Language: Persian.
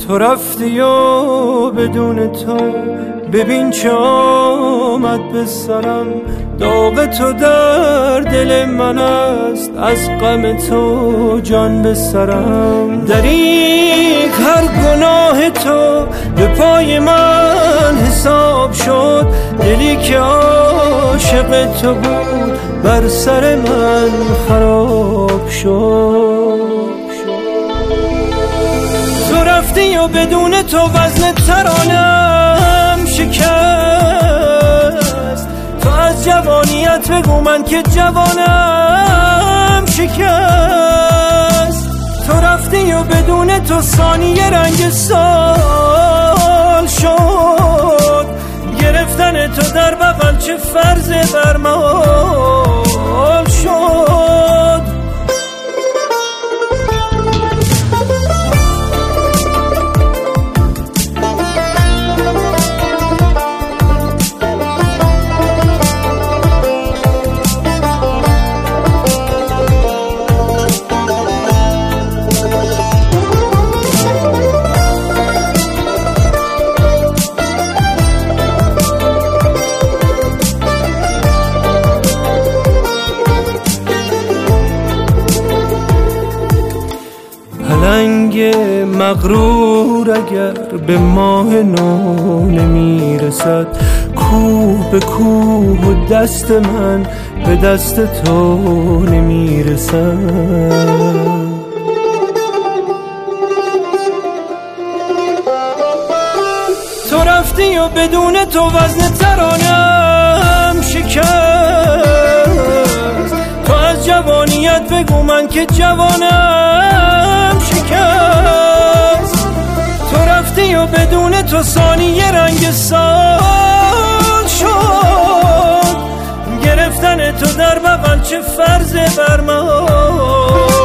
تو رفتی و بدون تو ببین چه آمد به سرم. داغ تو در دل من است، از غم تو جان به سرم. دریغ هر گناه تو به پای من حساب شد. دلی که عاشق تو بود بر سر من خراب شد. تو رفتی و بدون تو وزن ترانم شکست. تو از جوانیت بگو من که جوانم شکست. تو رفتی و بدون تو ثانیه رنگ سال شد. گرفتن تو در بغل چه فرض برمال شد. پلنگ مغرور اگر به ماه نو نمیرسد، کوه به کوه و دست من به دست تو نمیرسد. تو رفتی و بدون تو وزن ترانم شکست. تو از جوانیت بگو من که جوانم شکست. تو رفتی و بدون تو ثانیه رنگ سال شد. گرفتن تو در بغل چه فرض برمال